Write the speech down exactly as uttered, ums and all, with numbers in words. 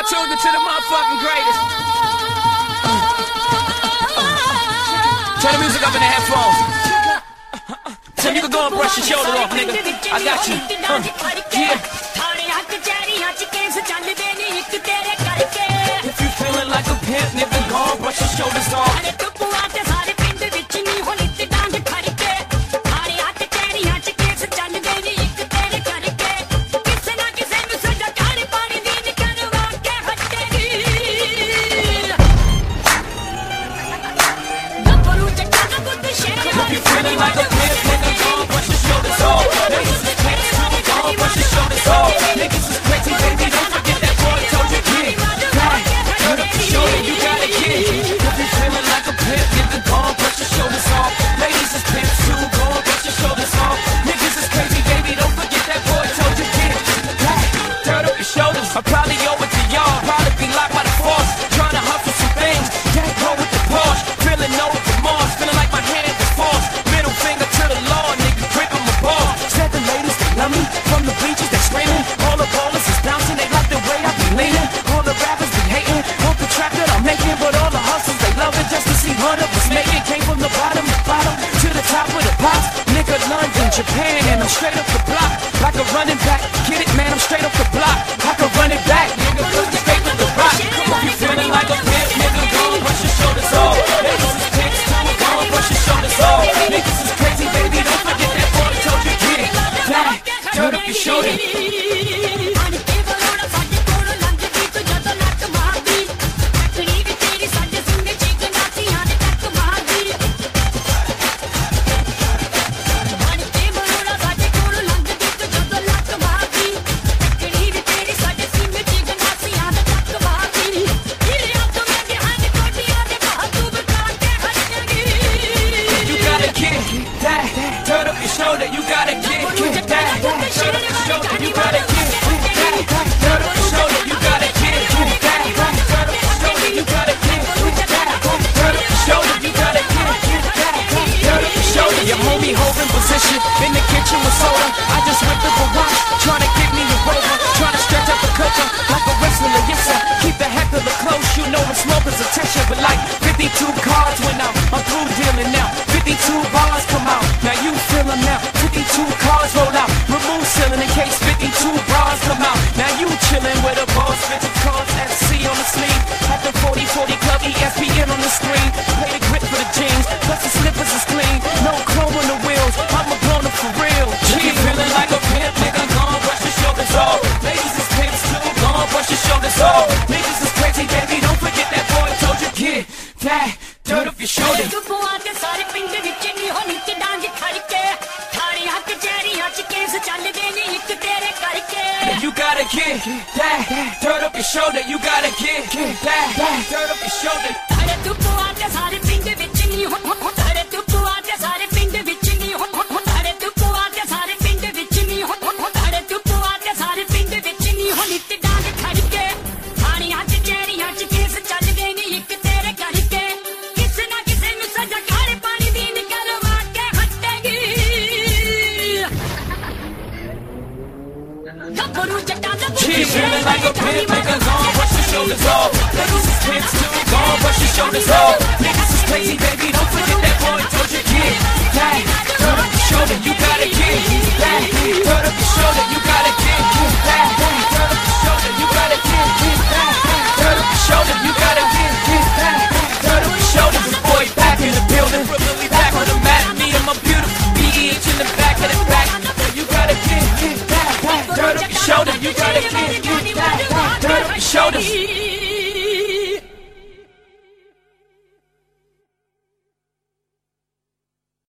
Y'all tuned into the motherfucking greatest. Uh, uh, uh. Turn the music up in the headphones. So you can go and brush your shoulder off, nigga. I got you. Uh, yeah. If you feeling like a pimp, nigga, go and brush your shoulders off. Like a pimp, nigga, go and brush your shoulders off. Niggas is pimps, go and brush your shoulders off. Niggas is crazy, baby, don't forget that boy told you kid. Right, turn up your shoulder, you got a kid. If you feeling like a pimp, nigga, go and brush your shoulders off. Ladies is pimps too, go and brush your shoulders off. Niggas is crazy, baby, don't forget that boy told you kid. Right, turn up your shoulders. I probably owe it to y'all, probably be locked by the force, trying to hustle some things. That go with the Porsche, feeling no remorse, feeling like my hand is forced. Finger to the law, nigga, gripping my ball. Said the ladies, they love me. From the bleachers, they screaming. All the ballers is bouncing, they like the way I be leaning. All the rappers be hating, want the trap that I'm making. But all the hustles, they love it just to see one of us make it. Came from the bottom, the bottom, to the top of the pops. Nigga, London, Japan, and I'm straight up the block. Like a running back, get it, man, I'm straight up the block. I can run it back, nigga, cause I'm straight up the rock. Come on, you feeling like a pimp, nigga, go and brush your shoulders off. Niggas is pimps, go and brush your shoulders off. Niggas is crazy, baby, don't forget that boy told you kid. Fly, turn up your shoulder. Turn up your shoulder, you gotta get, get that. Turn up your shoulder, you gotta get, get that. Turn up your shoulder, you gotta get, get that. Turn up your shoulder, you gotta get, get that. Turn up your shoulder, you gotta get, get that. Turn up your shoulder, your homie holding position in the kitchen with soda. I just went to the watch, trying to get me a rover, trying to stretch out the culture like a wrestler. Yes sir, keep the heck of the close. You know when smokers attention, but like fifty-two cards went out. I'm through dealing now. fifty-two bars come out. Now you feel them now. fifty-two cars roll out. Remove ceiling in case fifty-two bras come out. Now you chillin' with a boss. fifty cars S C on the sleeve. At the forty forty club E S P N on the screen. Play the grip for the jeans. Plus the slippers is clean. No chrome on the wheels. I'm a blown up for real. She feeling like a pimp, nigga. Go on, brush your shoulders off. Ladies is pimps too. Go on, brush your shoulders off. Niggas is crazy, baby. Don't forget that boy told you kid. That turn up your shoulder. You gotta get that. Turn up your shoulder. You gotta get that. Turn up your shoulder. She feeling like a pimp, nigga, go and brush your shoulders off. Niggas is pimps too, go and brush your shoulders off. Niggas is crazy, baby, don't forget that boy told you kid. That, turn up your shoulder, you gotta get that. Turn up your shoulder, you gotta get that. Turn up your shoulder, you gotta get that. Turn up your shoulder, you gotta get that. Turn up your shoulder, the boy back in the building. Really back on the mat, me and my beautiful B H in the back of the back. You gotta get that. Turn up your shoulder, you gotta get, get that. Turn up your shoulders.